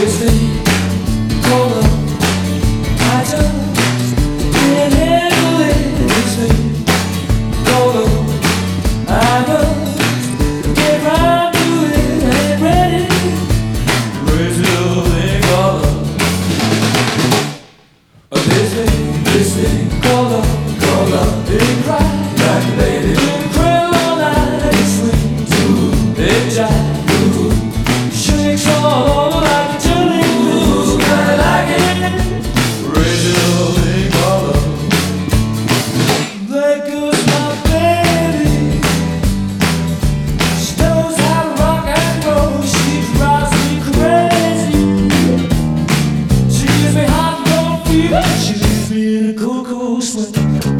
This thing called love, I just can't handle it. This thing called love, I must get right to it. I ain't ready. Crazy little thing called love. This thing called love, didn't cry like a baby. Didn't cry all night. It swings, it jives, shakes all over like a jelly. Ooh, I like it. Crazy little thing called love. There goes my baby. She knows how to rock and roll. She drives me crazy. She gives me hot and cold fever. She leaves me in a cool, cool sweat.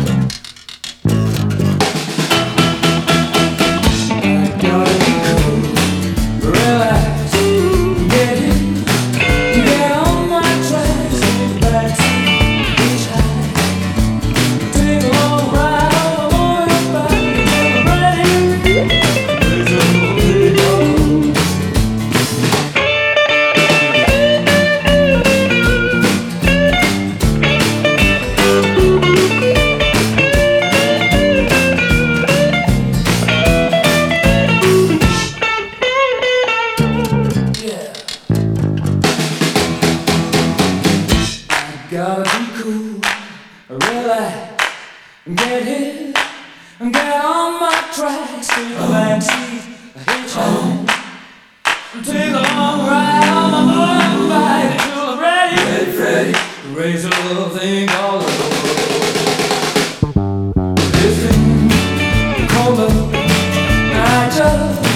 Gotta be cool, relax, get hit, get on my tracks, take a backseat, hitchhike, take a long ride on my motorbike until I'm ready, to raise a little thing called love. This thing called love, I just